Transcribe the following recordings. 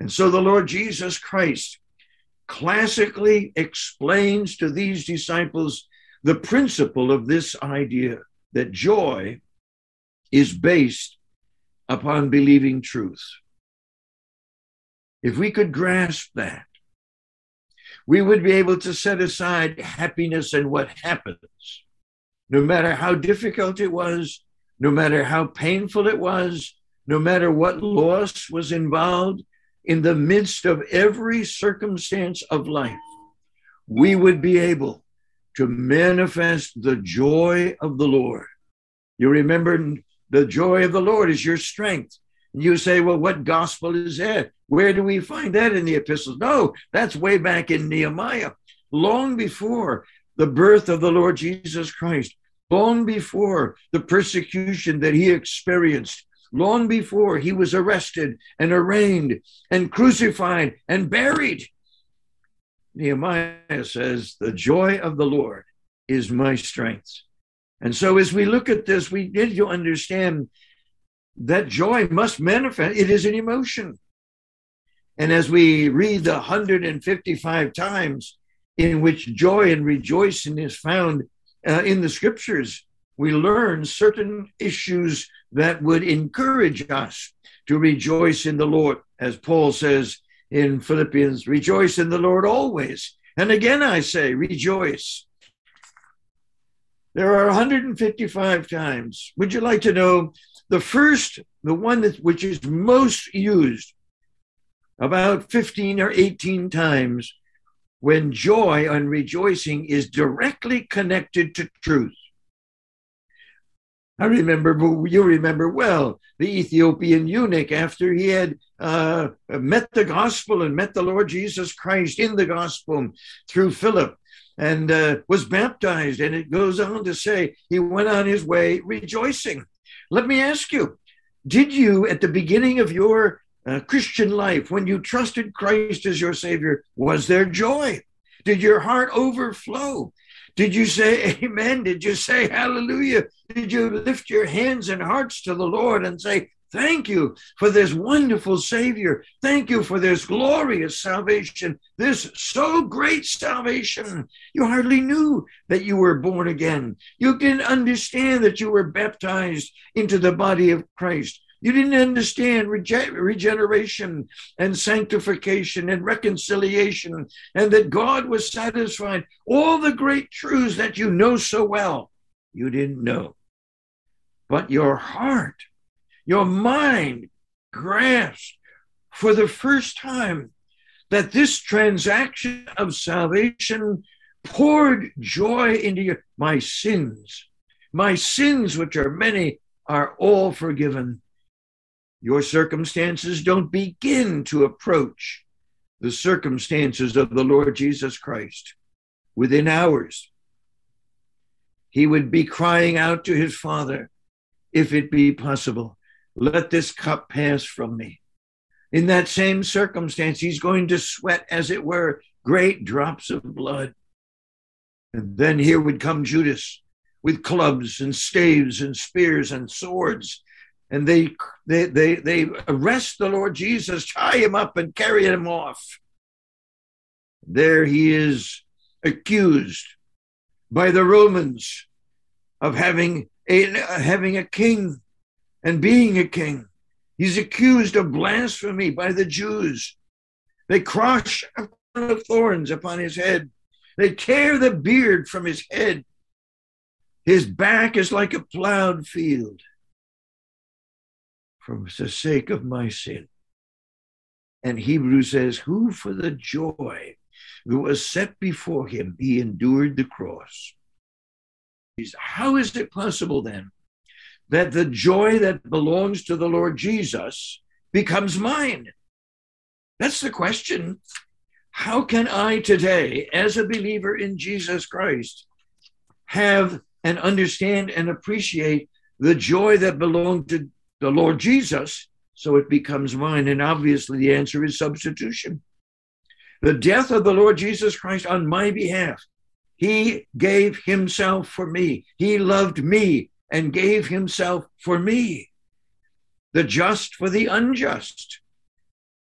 And so the Lord Jesus Christ classically explains to these disciples the principle of this idea that joy is based upon believing truth. If we could grasp that, we would be able to set aside happiness and what happens, no matter how difficult it was, no matter how painful it was, no matter what loss was involved. In the midst of every circumstance of life, we would be able to manifest the joy of the Lord. You remember, the joy of the Lord is your strength. And you say, well, what gospel is that? Where do we find that in the epistles? No, that's way back in Nehemiah, long before the birth of the Lord Jesus Christ, long before the persecution that he experienced, long before he was arrested and arraigned and crucified and buried. Nehemiah says, the joy of the Lord is my strength. And so as we look at this, we need to understand that joy must manifest. It is an emotion. And as we read the 155 times in which joy and rejoicing is found in the scriptures, we learn certain issues that would encourage us to rejoice in the Lord. As Paul says in Philippians, rejoice in the Lord always. And again, I say, rejoice. There are 155 times. Would you like to know the one which is most used, about 15 or 18 times, when joy and rejoicing is directly connected to truth? I remember, you remember well, the Ethiopian eunuch, after he had met the gospel and met the Lord Jesus Christ in the gospel through Philip and was baptized. And it goes on to say he went on his way rejoicing. Let me ask you, did you, at the beginning of your Christian life, when you trusted Christ as your Savior, was there joy? Did your heart overflow? Did you say amen? Did you say hallelujah? Did you lift your hands and hearts to the Lord and say, thank you for this wonderful Savior. Thank you for this glorious salvation, this so great salvation. You hardly knew that you were born again. You didn't understand that you were baptized into the body of Christ. You didn't understand regeneration and sanctification and reconciliation, and that God was satisfied. All the great truths that you know so well, you didn't know. But your heart, your mind grasped for the first time that this transaction of salvation poured joy into you. My sins, which are many, are all forgiven. Your circumstances don't begin to approach the circumstances of the Lord Jesus Christ. Within hours, he would be crying out to his Father, if it be possible, let this cup pass from me. In that same circumstance, he's going to sweat, as it were, great drops of blood. And then here would come Judas with clubs and staves and spears and swords. And they arrest the Lord Jesus, tie him up and carry him off. There he is accused by the Romans of having a king and being a king. He's accused of blasphemy by the Jews. They crush a crown of thorns upon his head. They tear the beard from his head. His back is like a plowed field. For the sake of my sin. And Hebrews says, who for the joy that was set before him, he endured the cross. How is it possible then that the joy that belongs to the Lord Jesus becomes mine? That's the question. How can I today, as a believer in Jesus Christ, have and understand and appreciate the joy that belonged to the Lord Jesus, so it becomes mine? And obviously the answer is substitution. The death of the Lord Jesus Christ on my behalf. He gave himself for me. He loved me and gave himself for me. The just for the unjust.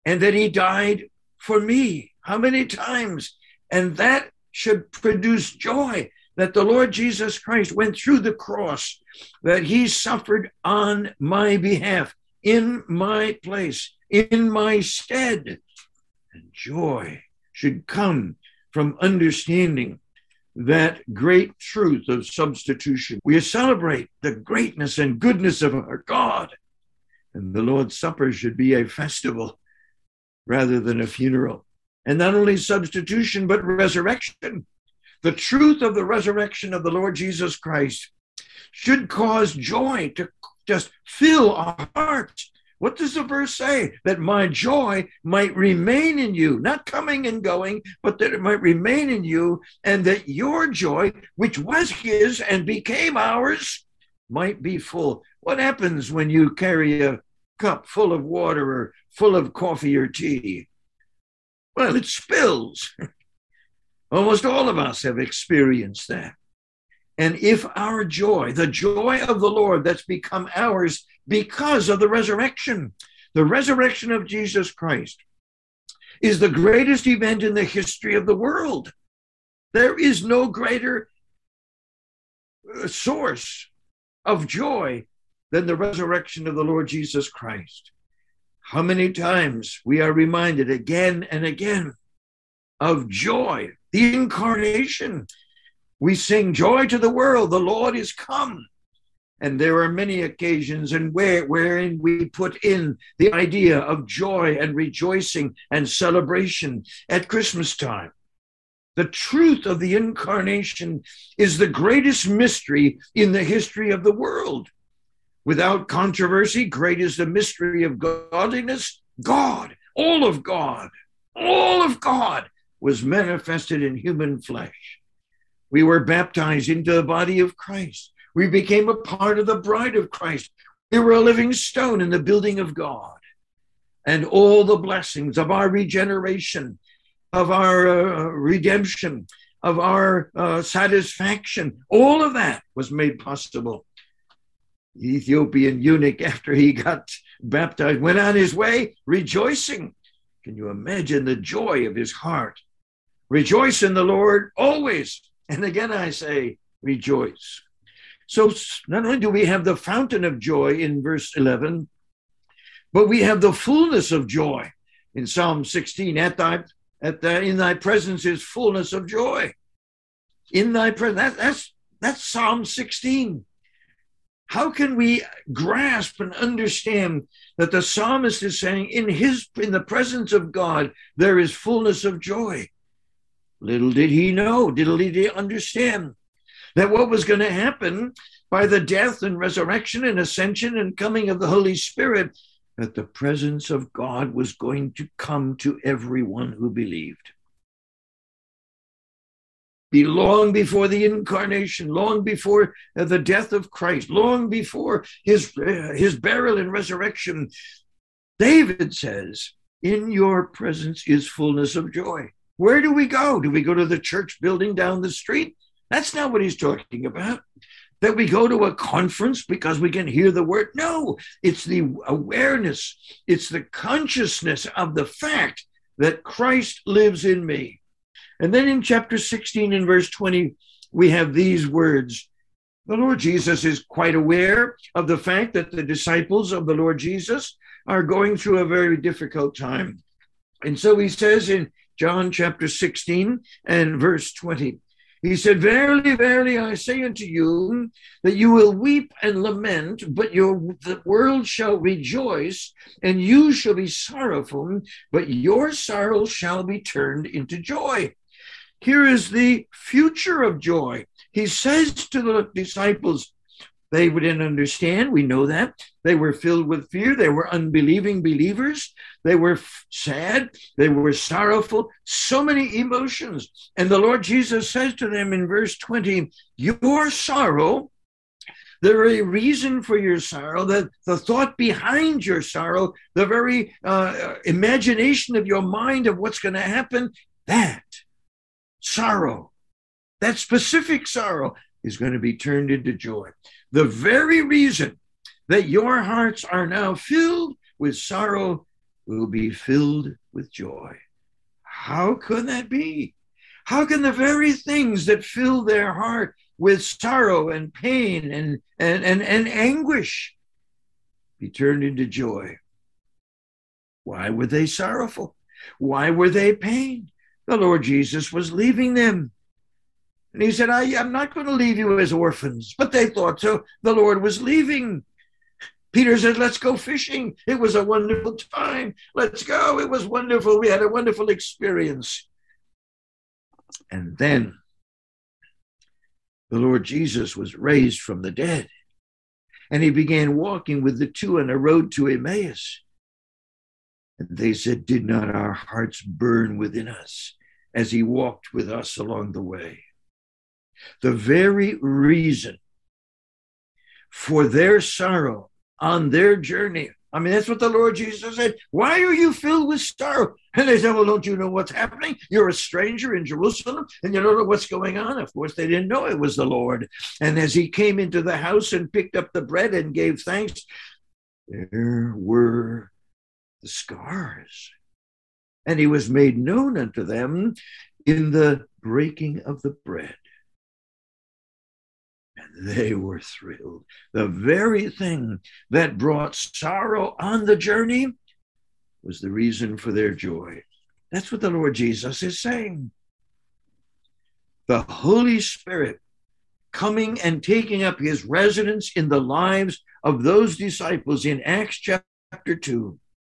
and that he died for me. How many times? And that should produce joy, that the Lord Jesus Christ went through the cross, that he suffered on my behalf, in my place, in my stead. And joy should come from understanding that great truth of substitution. We celebrate the greatness and goodness of our God. And the Lord's Supper should be a festival rather than a funeral. And not only substitution, but resurrection. The truth of the resurrection of the Lord Jesus Christ should cause joy to just fill our hearts. What does the verse say? That my joy might remain in you, not coming and going, but that it might remain in you, and that your joy, which was his and became ours, might be full. What happens when you carry a cup full of water or full of coffee or tea? Well, it spills. Almost all of us have experienced that. And if our joy, the joy of the Lord that's become ours because of the resurrection of Jesus Christ, is the greatest event in the history of the world. There is no greater source of joy than the resurrection of the Lord Jesus Christ. How many times we are reminded again and again of joy, the incarnation. We sing joy to the world, the Lord is come. And there are many occasions wherein we put in the idea of joy and rejoicing and celebration at Christmas time. The truth of the incarnation is the greatest mystery in the history of the world. Without controversy, great is the mystery of godliness. God, all of God was manifested in human flesh. We were baptized into the body of Christ. We became a part of the bride of Christ. We were a living stone in the building of God. And all the blessings of our regeneration, of our redemption, of our satisfaction, all of that was made possible. The Ethiopian eunuch, after he got baptized, went on his way rejoicing. Can you imagine the joy of his heart? Rejoice in the Lord always. And again, I say, rejoice. So not only do we have the fountain of joy in verse 11, but we have the fullness of joy in Psalm 16. In thy presence is fullness of joy. In thy presence, that's Psalm 16. How can we grasp and understand that the psalmist is saying in the presence of God, there is fullness of joy? Little did he know, little did he understand that what was going to happen by the death and resurrection and ascension and coming of the Holy Spirit, that the presence of God was going to come to everyone who believed. Long before the incarnation, long before the death of Christ, long before his burial and resurrection, David says, in your presence is fullness of joy. Where do we go? Do we go to the church building down the street? That's not what he's talking about. That we go to a conference because we can hear the word. No, it's the awareness. It's the consciousness of the fact that Christ lives in me. And then in chapter 16 and verse 20, we have these words. The Lord Jesus is quite aware of the fact that the disciples of the Lord Jesus are going through a very difficult time. And so he says in John chapter 16 and verse 20, he said, verily, verily, I say unto you that you will weep and lament, but the world shall rejoice, and you shall be sorrowful, but your sorrow shall be turned into joy. Here is the future of joy. He says to the disciples, they didn't understand. We know that. They were filled with fear. They were unbelieving believers. They were sad. They were sorrowful. So many emotions. And the Lord Jesus says to them in verse 20, your sorrow, the very reason for your sorrow, the thought behind your sorrow, the very imagination of your mind of what's going to happen, that sorrow, that specific sorrow is going to be turned into joy. The very reason that your hearts are now filled with sorrow will be filled with joy. How could that be? How can the very things that fill their heart with sorrow and pain and anguish be turned into joy? Why were they sorrowful? Why were they pained? The Lord Jesus was leaving them. And he said, I'm not going to leave you as orphans. But they thought so. The Lord was leaving. Peter said, let's go fishing. It was a wonderful time. Let's go. It was wonderful. We had a wonderful experience. And then the Lord Jesus was raised from the dead. And he began walking with the two on a road to Emmaus. And they said, did not our hearts burn within us as he walked with us along the way? The very reason for their sorrow on their journey. I mean, that's what the Lord Jesus said. Why are you filled with sorrow? And they said, well, don't you know what's happening? You're a stranger in Jerusalem and you don't know what's going on. Of course, they didn't know it was the Lord. And as he came into the house and picked up the bread and gave thanks, there were the scars. And he was made known unto them in the breaking of the bread. And they were thrilled. The very thing that brought sorrow on the journey was the reason for their joy. That's what the Lord Jesus is saying. The Holy Spirit coming and taking up his residence in the lives of those disciples in Acts chapter 2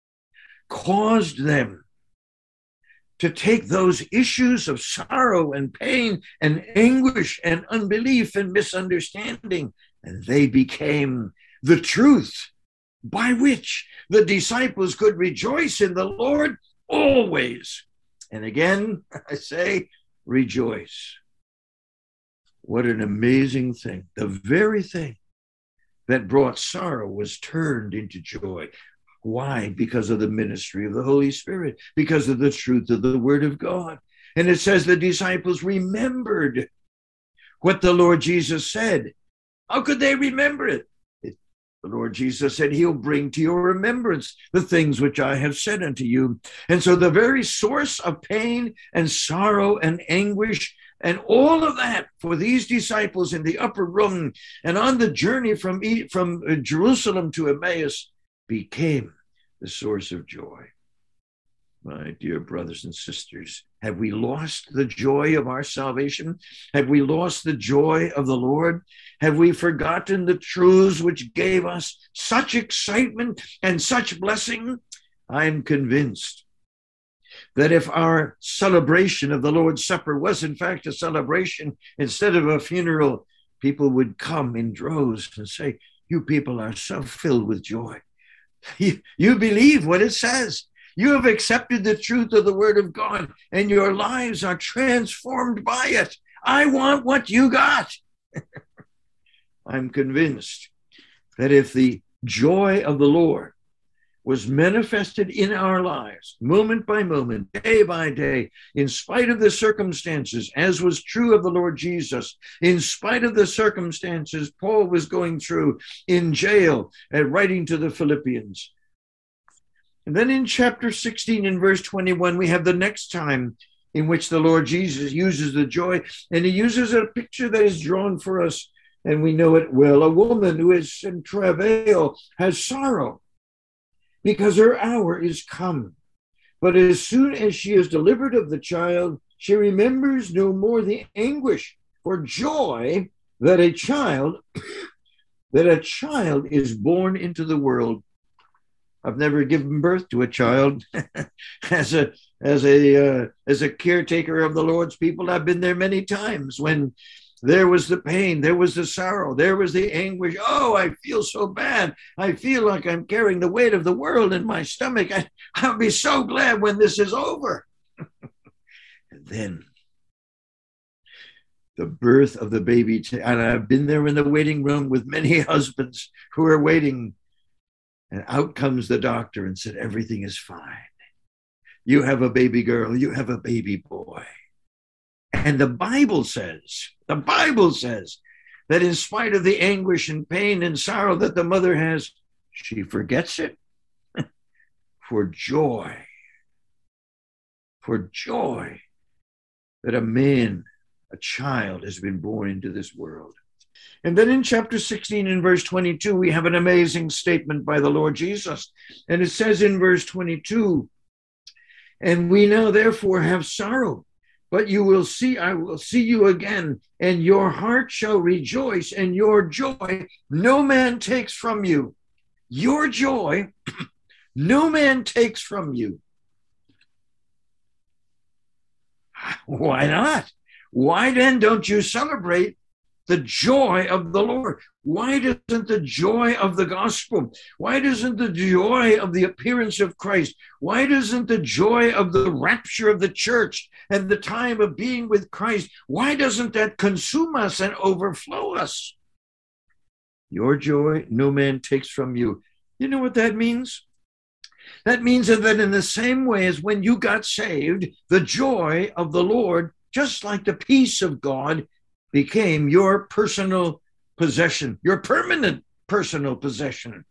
caused them to take those issues of sorrow and pain and anguish and unbelief and misunderstanding, and they became the truth by which the disciples could rejoice in the Lord always. And again, I say, rejoice. What an amazing thing. The very thing that brought sorrow was turned into joy. Why? Because of the ministry of the Holy Spirit, because of the truth of the Word of God. And it says the disciples remembered what the Lord Jesus said. How could they remember it? The Lord Jesus said, he'll bring to your remembrance the things which I have said unto you. And so the very source of pain and sorrow and anguish and all of that for these disciples in the upper room and on the journey from Jerusalem to Emmaus became the source of joy. My dear brothers and sisters, have we lost the joy of our salvation? Have we lost the joy of the Lord? Have we forgotten the truths which gave us such excitement and such blessing? I'm convinced that if our celebration of the Lord's Supper was in fact a celebration instead of a funeral, people would come in droves and say, you people are so filled with joy. You believe what it says. You have accepted the truth of the Word of God, and your lives are transformed by it. I want what you got. I'm convinced that if the joy of the Lord was manifested in our lives, moment by moment, day by day, in spite of the circumstances, as was true of the Lord Jesus, in spite of the circumstances Paul was going through in jail and writing to the Philippians. And then in chapter 16 and verse 21, we have the next time in which the Lord Jesus uses the joy, and he uses a picture that is drawn for us, and we know it well. A woman who is in travail has sorrow, because her hour is come. But as soon as she is delivered of the child, she remembers no more the anguish for joy that a child is born into the world. I've never given birth to a child. as a caretaker of the Lord's people, I've been there many times when there was the pain, there was the sorrow, there was the anguish. Oh, I feel so bad. I feel like I'm carrying the weight of the world in my stomach. I'll be so glad when this is over. And then the birth of the baby. And I've been there in the waiting room with many husbands who are waiting. And out comes the doctor and said, everything is fine. You have a baby girl. You have a baby boy. And the Bible says that in spite of the anguish and pain and sorrow that the mother has, she forgets it. for joy that a man, a child, has been born into this world. And then in chapter 16, in verse 22, we have an amazing statement by the Lord Jesus. And it says in verse 22, and we now therefore have sorrow, but I will see you again, and your heart shall rejoice, and your joy no man takes from you. Your joy no man takes from you. Why not? Why then don't you celebrate the joy of the Lord? Why doesn't the joy of the gospel? Why doesn't the joy of the appearance of Christ? Why doesn't the joy of the rapture of the church and the time of being with Christ, why doesn't that consume us and overflow us? Your joy no man takes from you. You know what that means? That means that in the same way as when you got saved, the joy of the Lord, just like the peace of God, became your personal possession, your permanent personal possession.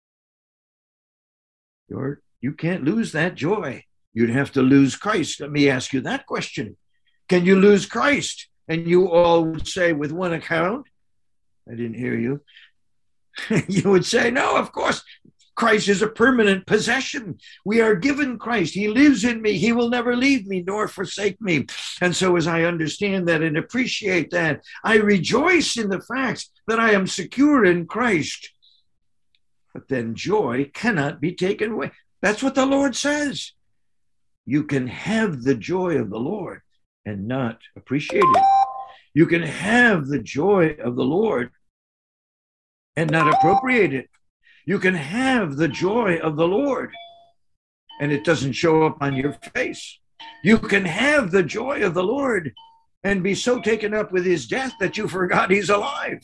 You can't lose that joy. You'd have to lose Christ. Let me ask you that question. Can you lose Christ? And you all would say with one account, I didn't hear you. You would say, no, of course, Christ is a permanent possession. We are given Christ. He lives in me. He will never leave me nor forsake me. And so as I understand that and appreciate that, I rejoice in the fact that I am secure in Christ. But then joy cannot be taken away. That's what the Lord says. You can have the joy of the Lord and not appreciate it. You can have the joy of the Lord and not appropriate it. You can have the joy of the Lord and it doesn't show up on your face. You can have the joy of the Lord and be so taken up with his death that you forgot he's alive.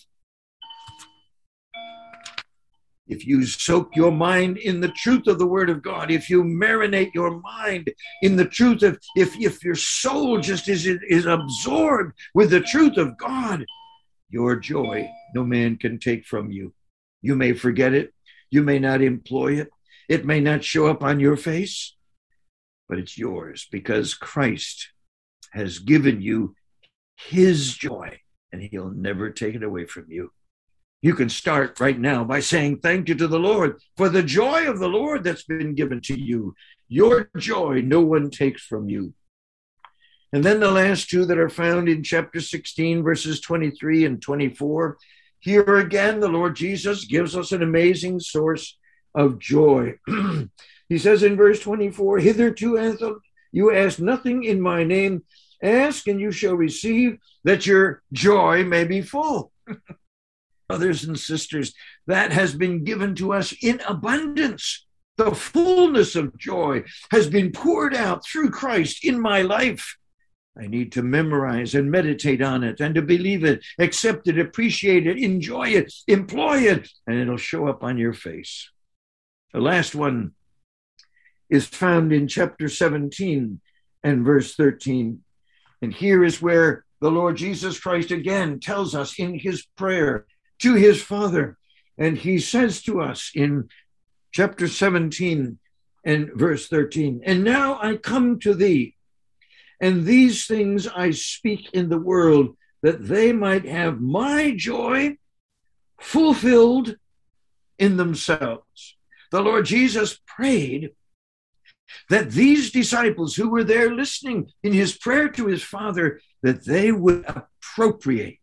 If you soak your mind in the truth of the word of God, if you marinate your mind in the truth of, if your soul just is absorbed with the truth of God, your joy no man can take from you. You may forget it. You may not employ it. It may not show up on your face, but it's yours because Christ has given you his joy and he'll never take it away from you. You can start right now by saying thank you to the Lord for the joy of the Lord that's been given to you. Your joy no one takes from you. And then the last two that are found in chapter 16, verses 23 and 24. Here again, the Lord Jesus gives us an amazing source of joy. He says in verse 24, hitherto you ask nothing in my name. Ask and you shall receive, that your joy may be full. Brothers and sisters, that has been given to us in abundance. The fullness of joy has been poured out through Christ in my life. I need to memorize and meditate on it and to believe it, accept it, appreciate it, enjoy it, employ it, and it'll show up on your face. The last one is found in chapter 17 and verse 13. And here is where the Lord Jesus Christ again tells us in his prayer to his Father. And he says to us in chapter 17 and verse 13, and now I come to thee, and these things I speak in the world, that they might have my joy fulfilled in themselves. The Lord Jesus prayed that these disciples who were there listening in his prayer to his Father, that they would appropriate.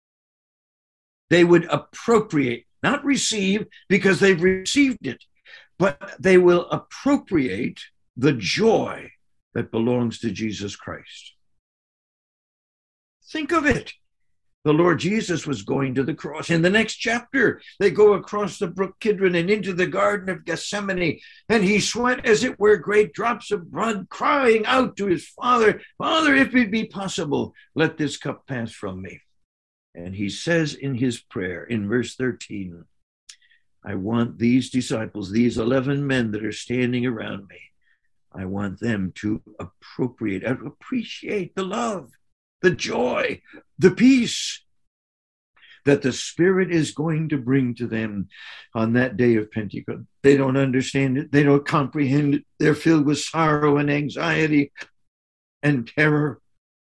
They would appropriate, not receive because they've received it, but they will appropriate the joy that belongs to Jesus Christ. Think of it. The Lord Jesus was going to the cross. In the next chapter, they go across the brook Kidron and into the Garden of Gethsemane, and he sweat as it were great drops of blood, crying out to his Father, Father, if it be possible, let this cup pass from me. And he says in his prayer in verse 13, I want these disciples, these 11 men that are standing around me, I want them to appropriate and appreciate the love, the joy, the peace, that the Spirit is going to bring to them on that day of Pentecost. They don't understand it. They don't comprehend it. They're filled with sorrow and anxiety and terror.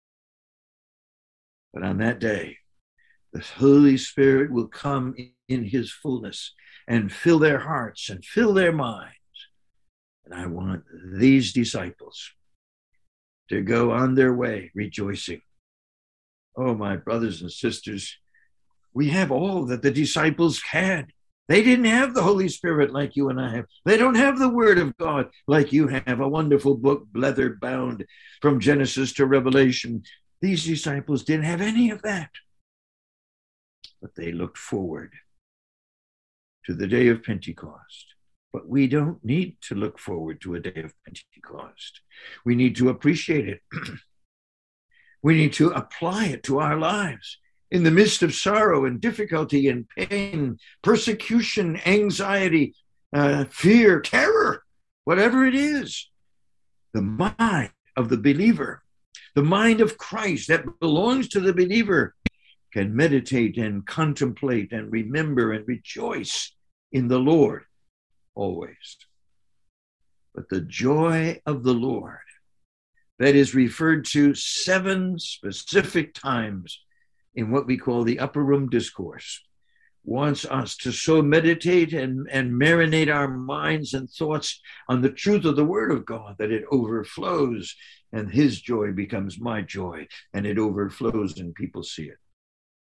But on that day, the Holy Spirit will come in his fullness and fill their hearts and fill their minds. And I want these disciples to go on their way rejoicing. Oh, my brothers and sisters, we have all that the disciples had. They didn't have the Holy Spirit like you and I have. They don't have the Word of God like you have, a wonderful book, leather bound from Genesis to Revelation. These disciples didn't have any of that. But they looked forward to the day of Pentecost. But we don't need to look forward to a day of Pentecost. We need to appreciate it. We need to apply it to our lives. In the midst of sorrow and difficulty and pain, persecution, anxiety, fear, terror, whatever it is, the mind of the believer, the mind of Christ that belongs to the believer, can meditate and contemplate and remember and rejoice in the Lord always. But the joy of the Lord that is referred to 7 specific times in what we call the upper room discourse wants us to so meditate and marinate our minds and thoughts on the truth of the Word of God that it overflows, and his joy becomes my joy, and it overflows and people see it.